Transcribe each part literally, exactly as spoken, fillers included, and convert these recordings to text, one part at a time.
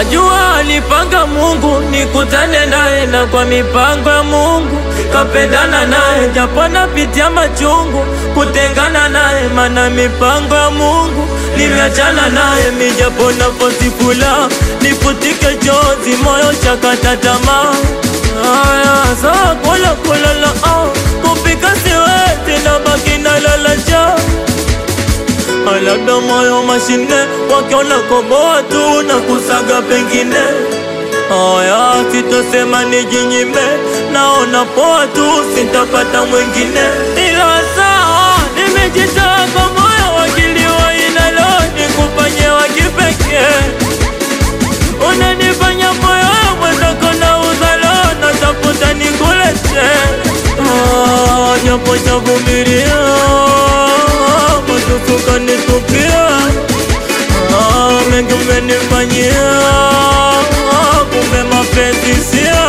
Wajua alipanga Mungu nikutane naye, na kwa mipango ya Mungu kapendana naye, japo napitia machungu kutengana naye, mana mipango ya Mungu nimeachana naye. Mijapo nafasi fula nifutike chozi, moyo chakata tamaa. Aya saa kula kulala oh, kupika siwezi na baki na lala njaa. Labda moyo mashine wakiona koboa tu na kusaga pengine. Aya sitosema nijinyime, naona poa tu sitapata mwingine. Ila saa nimejitoa kwa moyo wakiliwa inalo nikufanye wakipekee. Unanifanya moyo mwenzako na uzalo na tafuta nikulete. Ah, japo chavumilia matusuka nitupia. Ah, mengi umenifanyia, kumbe mapenzi sia.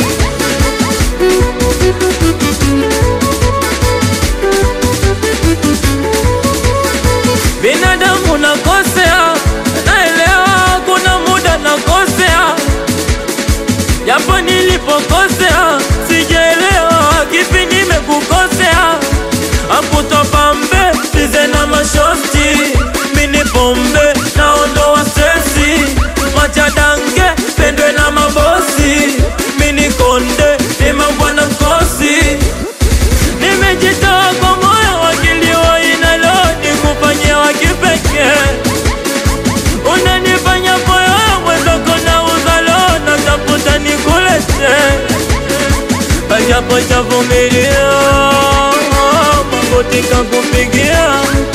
Binadamu nakosea, naelewa kuna muda nakosea, japo nilipokosea sijaelewa kipi nimekukosea. Akutopa mbe size na mashosti, mini pombe naondoa stresi. Machadange pendwe na mabosi, mini konde nimambwa na mkosi. Nimejitoa kwa moyo wakiliwa inalo nikufanye wakipekee. Unanifanya moyo mwenzako na uzalo na tafuta nikulete. Japo chavumilia magoti kakupigia,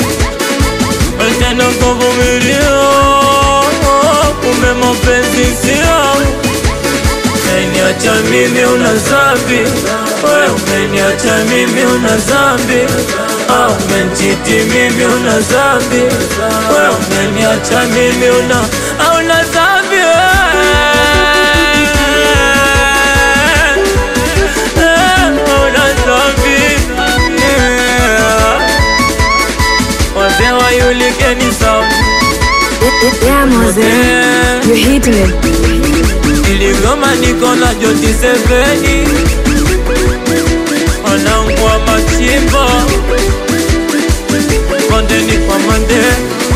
tena kuvumilia, kumbe mapenzi sia. Umeniacha mimi una dhambi, wewe umeniacha mimi una dhambi. Ah, umenichiti mimi una dhambi, wewe umeniacha mimi una una dhambi. You lick any sound. Yeah, Mose, you're hitting it. Niligoma niko na Joti Seveni, wanangwa machimba, konde ni kwa mande.